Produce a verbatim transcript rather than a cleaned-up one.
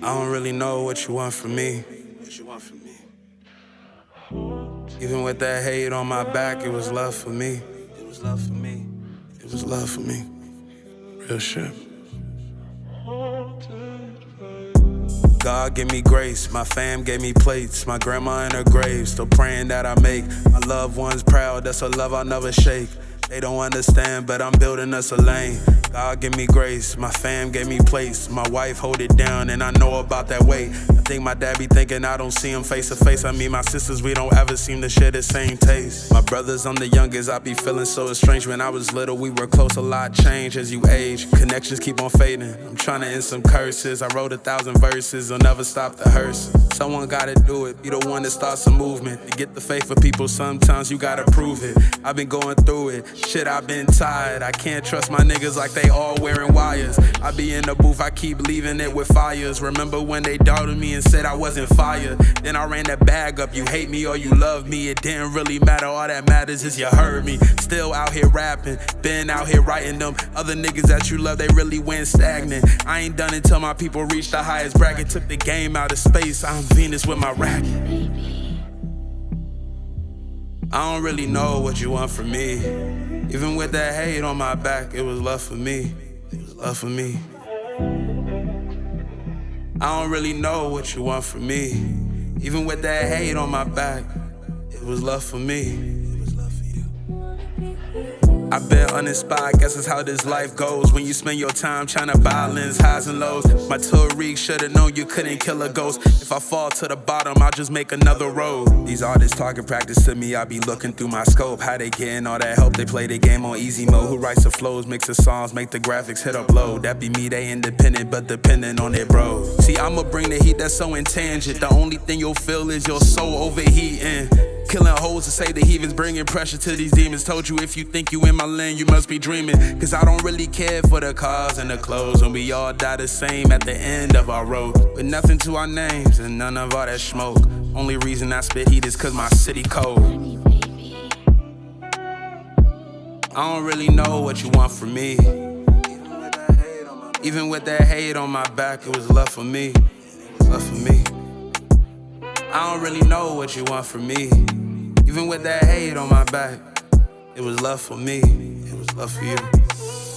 I don't really know what you want from me. What you want from me? Even with that hate on my back, it was love for me. It was love for me. It was love for me. Real shit. God give me grace, my fam gave me plates, my grandma in her grave, still praying that I make my loved ones proud, that's a love I'll never shake. They don't understand, but I'm building us a lane. God give me grace, my fam gave me place, my wife hold it down and I know about that weight. I think my dad be thinking I don't see him face to face. I mean my sisters, we don't ever seem to share the same taste. My brothers, I'm the youngest, I be feeling so estranged. When I was little, we were close, a lot changed as you age. Connections keep on fading, I'm trying to end some curses. I wrote a thousand verses, I'll never stop the hearse. Someone gotta do it, be the one that starts a movement. To get the faith of people, sometimes you gotta prove it. I've been going through it, shit, I've been tired. I can't trust my niggas like they all wearing wires. I be in the booth, I keep leaving it with fires. Remember when they doubted me and said I wasn't fired? Then I ran that bag up, you hate me or you love me. It didn't really matter, all that matters is you heard me. Still out here rapping, been out here writing them. Other niggas that you love, they really went stagnant. I ain't done it till my people reached the highest bracket. Took the game out of space, I'm Venus with my racket. I don't really know what you want from me. Even with that hate on my back, it was love for me. It was love for me. I don't really know what you want from me. Even with that hate on my back, it was love for me. It was love for you. I've been uninspired, guess that's how this life goes. When you spend your time trying to balance highs and lows. My Tariq should've known you couldn't kill a ghost. If I fall to the bottom, I'll just make another road. These artists talking practice to me, I be looking through my scope. How they getting all that help, they play the game on easy mode. Who writes the flows, makes the songs, make the graphics hit upload. That be me, they independent, but dependent on their bro. See, I'ma bring the heat that's so intangent. The only thing you'll feel is your soul overheating. Killing hoes to say the heathens, bringing pressure to these demons. Told you if you think you in my lane, you must be dreaming. Cause I don't really care for the cars and the clothes, and we all die the same at the end of our road. With nothing to our names and none of all that smoke. Only reason I spit heat is cause my city cold. I don't really know what you want from me. Even with that hate on my back, it was love for me. It was love for me. I don't really know what you want from me. Even with that hate on my back, it was love for me. It was love for you.